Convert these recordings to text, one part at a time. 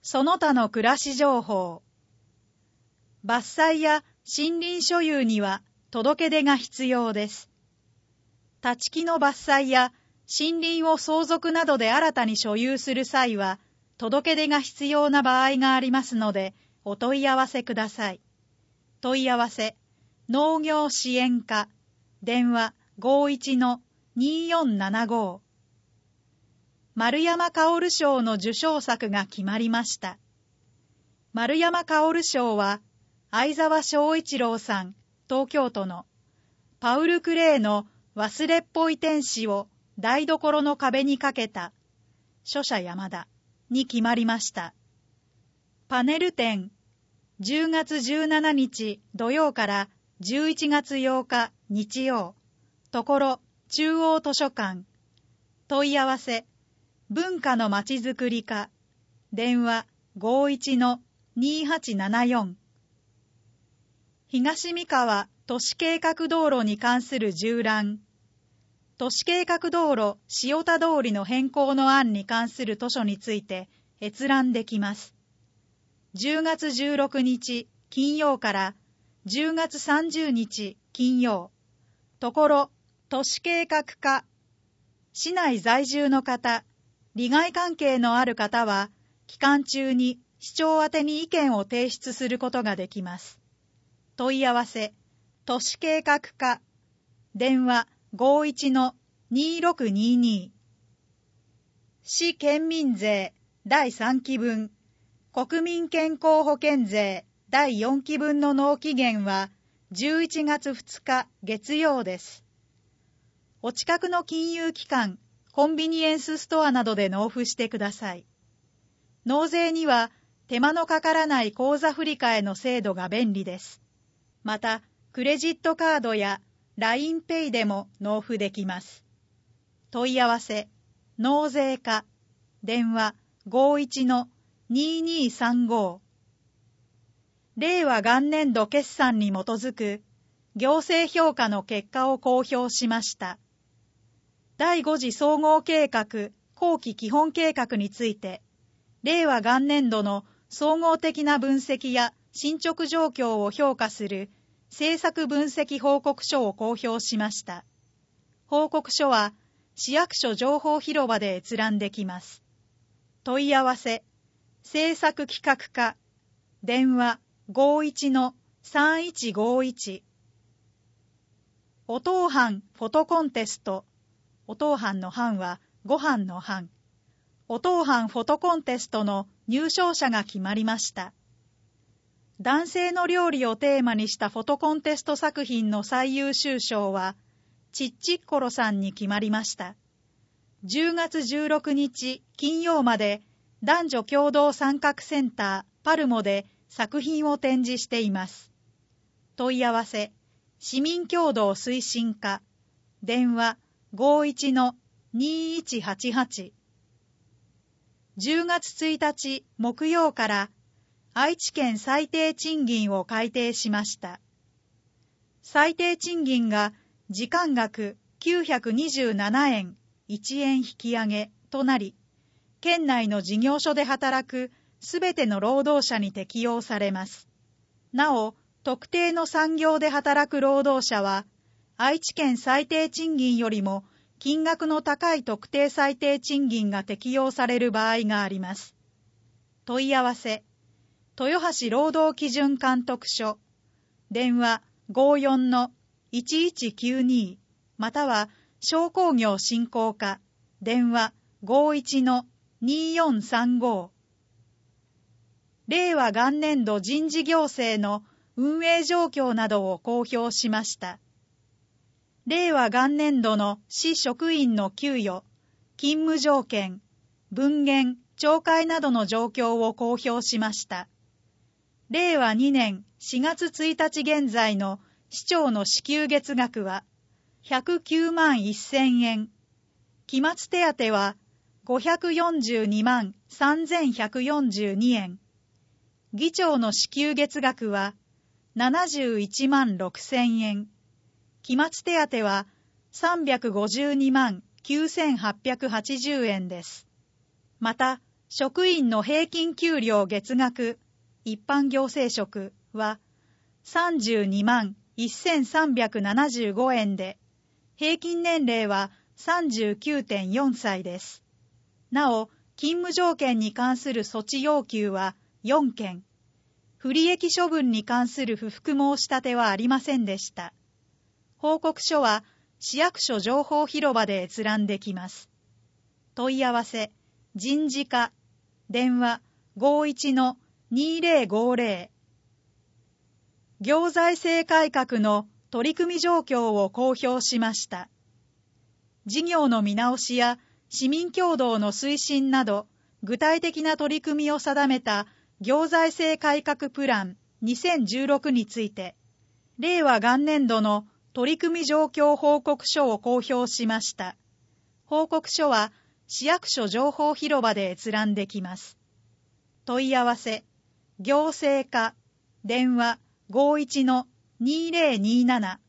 その他の暮らし情報。伐採や森林所有には届け出が必要です。立ち木の伐採や森林を相続などで新たに所有する際は、届け出が必要な場合がありますので、お問い合わせください。問い合わせ、農業支援課、電話51-2475。丸山薫賞の受賞作が決まりました。丸山薫賞は、相沢昭一郎さん、東京都の、パウル・クレーの忘れっぽい天使を台所の壁にかけた、書者山田に決まりました。パネル展、10月17日土曜から11月8日日曜、ところ中央図書館。問い合わせ、文化のまちづくり課、電話51-2874。東三河都市計画道路に関する縦覧。都市計画道路塩田通りの変更の案に関する図書について閲覧できます。10月16日金曜から10月30日金曜。ところ都市計画課。市内在住の方、利害関係のある方は、期間中に市長宛てに意見を提出することができます。問い合わせ、都市計画課、電話51-2622。市県民税第3期分、国民健康保険税第4期分の納期限は11月2日月曜です。お近くの金融機関、コンビニエンスストアなどで納付してください。納税には手間のかからない口座振替の制度が便利です。また、クレジットカードや LINEPay でも納付できます。問い合わせ、納税課、電話51-2235。令和元年度決算に基づく行政評価の結果を公表しました。第5次総合計画後期基本計画について、令和元年度の総合的な分析や進捗状況を評価する政策分析報告書を公表しました。報告書は市役所情報広場で閲覧できます。問い合わせ、政策企画課、電話51-3151。お当飯フォトコンテスト。お当飯の飯はご飯の飯。お当飯フォトコンテストの入賞者が決まりました。男性の料理をテーマにしたフォトコンテスト作品の最優秀賞は、ちっちっころさんに決まりました。10月16日金曜まで男女共同参画センターパルモで作品を展示しています。問い合わせ、市民協同推進課、電話51-2188。10月1日木曜から愛知県最低賃金を改定しました。最低賃金が時間額927円1円引き上げとなり、県内の事業所で働くすべての労働者に適用されます。なお、特定の産業で働く労働者は、愛知県最低賃金よりも金額の高い特定最低賃金が適用される場合があります。問い合わせ、豊橋労働基準監督署、電話54-1192、または商工業振興課、電話51-2435。令和元年度人事行政の運営状況などを公表しました。令和元年度の市職員の給与、勤務条件、分減、懲戒などの状況を公表しました。令和2年4月1日現在の市長の支給月額は109万1000円、期末手当は542万3142円、議長の支給月額は71万6000円、期末手当は352万9880円です。また、 職員の平均給料月額、一般行政職は32万1375円で、平均年齢は39.4 歳です。なお、勤務条件に関する措置要求は4件、不利益処分に関する不服申し立てはありませんでした。報告書は市役所情報広場で閲覧できます。問い合わせ、人事課、電話 51-2050。行財政改革の取り組み状況を公表しました。事業の見直しや市民協働の推進など、具体的な取り組みを定めた行財政改革プラン2016について、令和元年度の取り組み状況報告書を公表しました。報告書は市役所情報広場で閲覧できます。問い合わせ、行政課、電話 51-2027。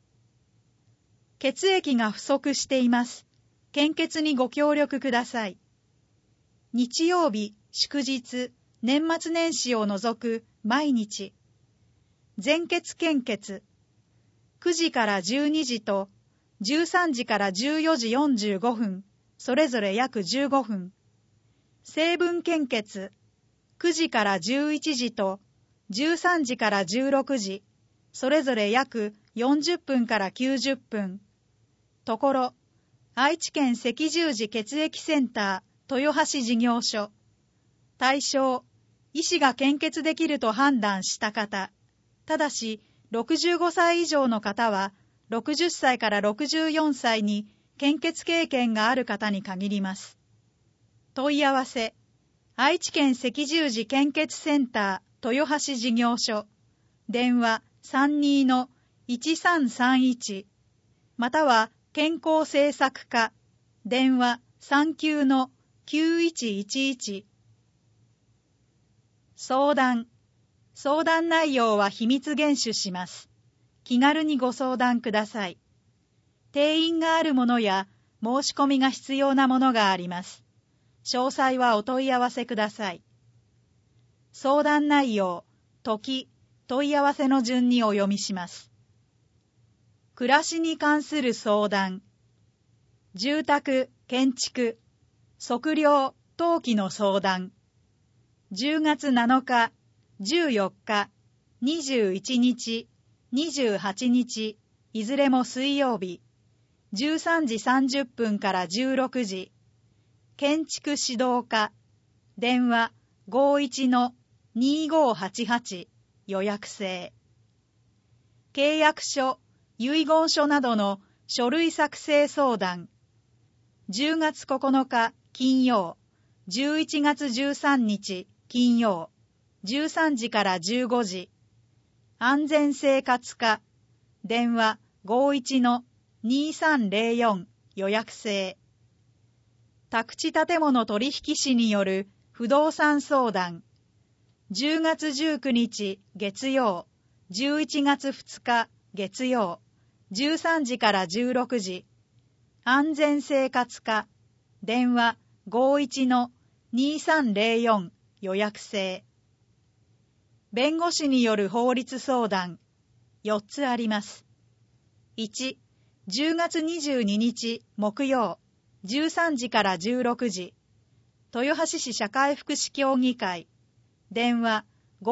血液が不足しています。献血にご協力ください。日曜日、祝日、年末年始を除く毎日。全血献血。9時から12時と13時から14時45分、それぞれ約15分。成分献血。9時から11時と13時から16時、それぞれ約40分から90分。ところ、愛知県赤十字血液センター豊橋事業所。対象、医師が献血できると判断した方。ただし、65歳以上の方は、60歳から64歳に献血経験がある方に限ります。問い合わせ、愛知県赤十字献血センター豊橋事業所。電話 32-1331。または、健康政策課、電話 39-9111。相談内容は秘密厳守します。気軽にご相談ください。定員があるものや申し込みが必要なものがあります。詳細はお問い合わせください。相談内容、時、問い合わせの順にお読みします。暮らしに関する相談。住宅、建築、測量、登記の相談。10月7日、14日、21日、28日、いずれも水曜日、13時30分から16時。建築指導課、電話 51-2588 予約制。契約書、遺言書などの書類作成相談。10月9日金曜、11月13日金曜、13時から15時。安全生活課、電話 51-2304 予約制。宅地建物取引士による不動産相談。10月19日月曜、11月2日月曜、13時から16時。安全生活課、電話 51-2304 予約制。弁護士による法律相談、4つあります。1、10月22日木曜、13時から16時。豊橋市社会福祉協議会、電話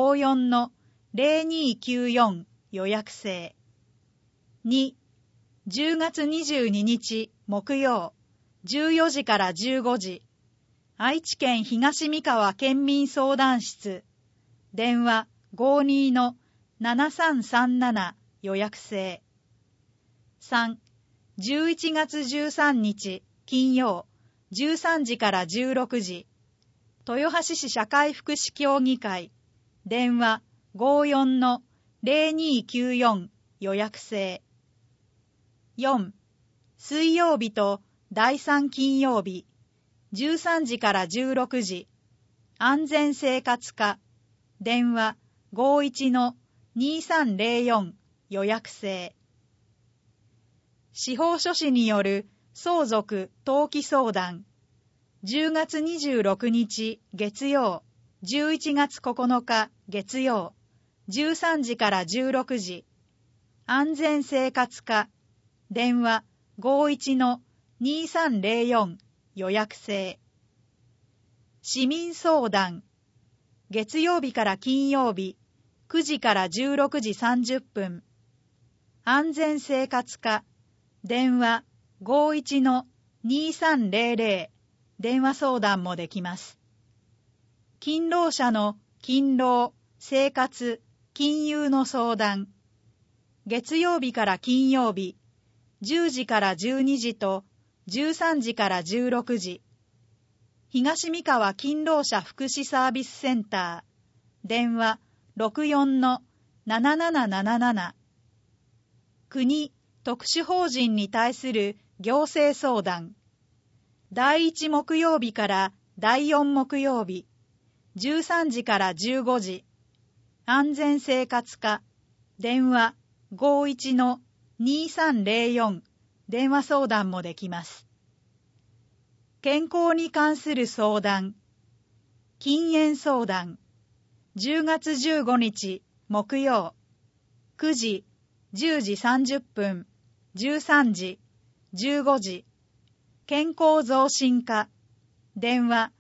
54-0294 予約制。2、10月22日木曜、14時から15時。愛知県東三河県民相談室、電話 52-7337 予約制。3、11月13日金曜、13時から16時。豊橋市社会福祉協議会、電話 54-0294 予約制。4、水曜日と第3金曜日、13時から16時。安全生活課、電話 51-2304 予約制。司法書士による相続登記相談。 10月26日月曜、11月9日月曜、13時から16時、安全生活課、電話 51-2304 予約制。市民相談、月曜日から金曜日、9時から16時30分。安全生活課、電話 51-2300 電話相談もできます。勤労者の勤労、生活、金融の相談。月曜日から金曜日、10時から12時と13時から16時。東三河勤労者福祉サービスセンター。電話 64-7777。国、特殊法人に対する行政相談。第1木曜日から第4木曜日、13時から15時。安全生活課、電話 51-2304 電話相談もできます。健康に関する相談。禁煙相談。10月15日木曜、9時、10時30分、13時、15時。健康増進課。電話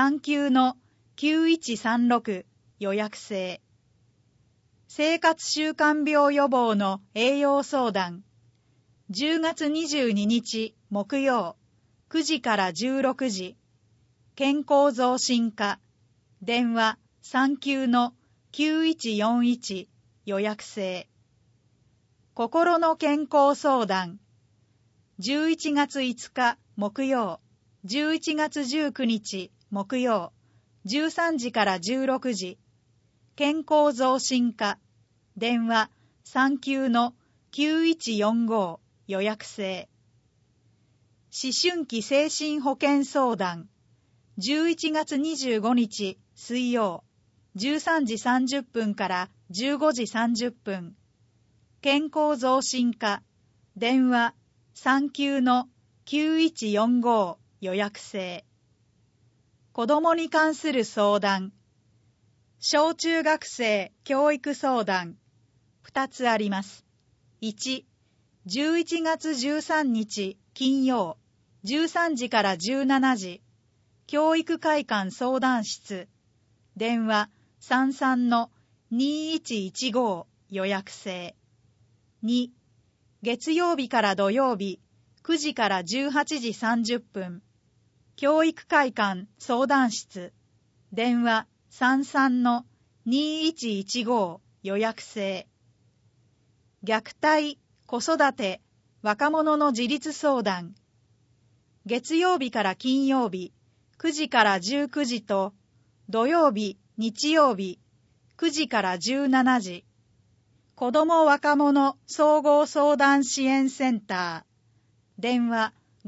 39-9136 予約制。生活習慣病予防の栄養相談。10月22日木曜、9時から16時。健康増進課。電話 39-9141 予約制。心の健康相談。11月5日木曜、11月19日木曜、13時から16時。健康増進課。電話 39-9145 予約制。思春期精神保健相談。11月25日水曜、13時30分から15時30分。健康増進課。電話 39-9145 予約制。子どもに関する相談。小中学生教育相談。2つあります。1、11月13日金曜、13時から17時。教育会館相談室。電話 33-2115 予約制。2、月曜日から土曜日、9時から18時30分。教育会館相談室。電話 33-2115 予約制。虐待、子育て、若者の自立相談。月曜日から金曜日、9時から19時と、土曜日、日曜日、9時から17時。子ども若者総合相談支援センター。電話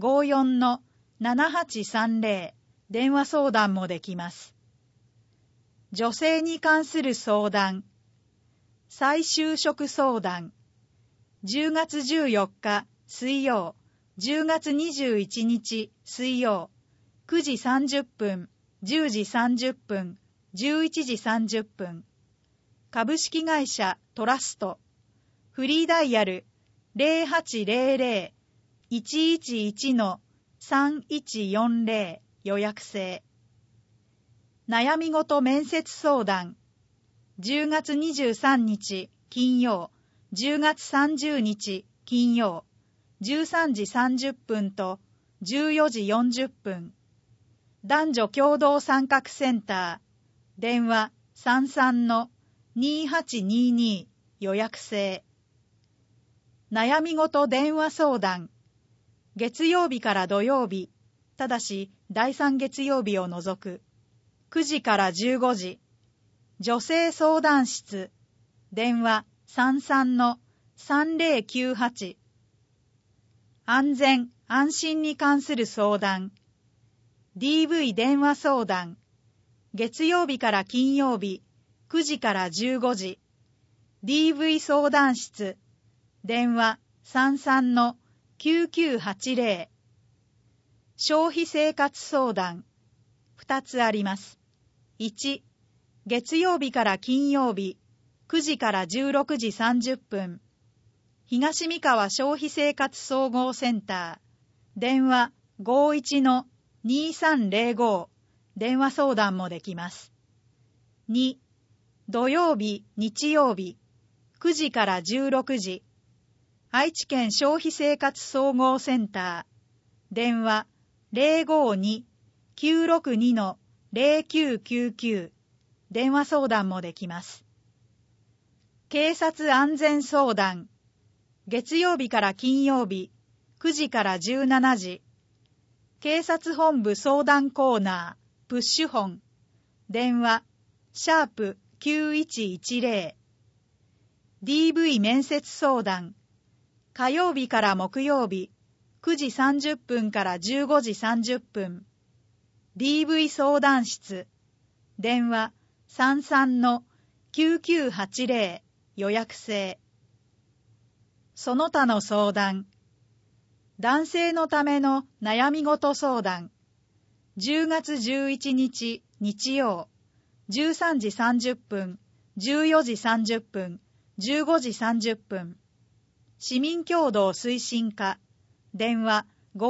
54-7830 電話相談もできます。女性に関する相談。再就職相談。10月14日水曜、10月21日水曜、9時30分、10時30分、11時30分。株式会社トラスト。フリーダイヤル 0800-111-3140 予約制。悩みごと面接相談。10月23日金曜、10月30日金曜、13時30分と14時40分。男女共同参画センター。電話 33-2822 予約制。悩みごと電話相談。月曜日から土曜日、ただし第3月曜日を除く。9時から15時。女性相談室。電話 33-3098。安全・安心に関する相談。DV 電話相談。月曜日から金曜日、9時から15時。DV 相談室。電話 33-9980。 消費生活相談2つあります。1、月曜日から金曜日9時から16時30分、東三河消費生活総合センター、電話 51-2305 電話相談もできます。2、土曜日、日曜日9時から16時、愛知県消費生活総合センター、電話 052-962-0999 電話相談もできます。警察安全相談、月曜日から金曜日9時から17時、警察本部相談コーナープッシュ本、電話#9110、DV 面接相談、火曜日から木曜日9時30分から15時30分、DV 相談室、電話33-9980予約制。その他の相談、男性のための悩み事相談、10月11日日曜、13時30分、14時30分、15時30分、市民協同推進課、電話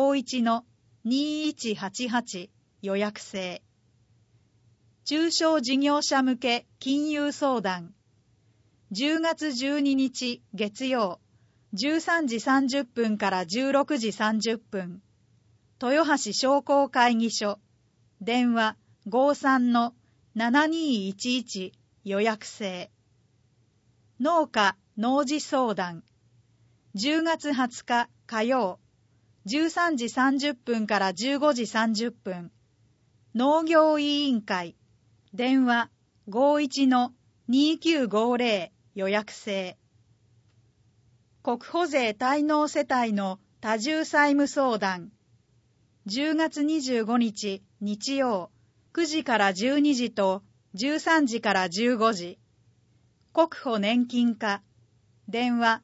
51-2188 予約制。中小事業者向け金融相談、10月12日月曜、13時30分から16時30分、豊橋商工会議所、電話 53-7211 予約制。農家・農事相談、10月20日火曜、13時30分から15時30分、農業委員会、電話 51-2950 予約制。国保税滞納世帯の多重債務相談、10月25日日曜、9時から12時と13時から15時、国保年金課、電話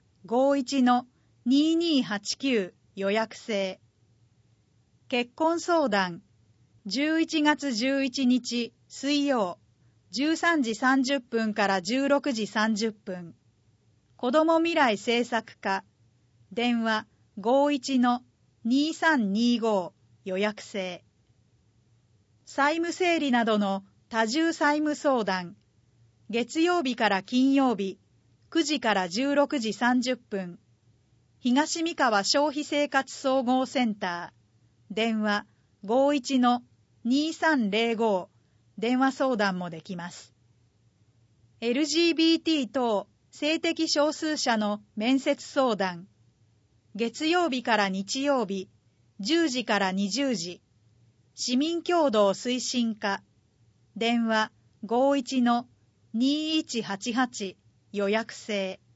51-2289 予約制。結婚相談、11月11日水曜、13時30分から16時30分、子ども未来政策課、電話 51-2325 予約制。債務整理などの多重債務相談、月曜日から金曜日9時から16時30分、東三河消費生活総合センター、電話 51-2305 電話相談もできます。LGBT 等性的少数者の面接相談、月曜日から日曜日10時から20時、市民協同推進課、電話 51-2188 予約制。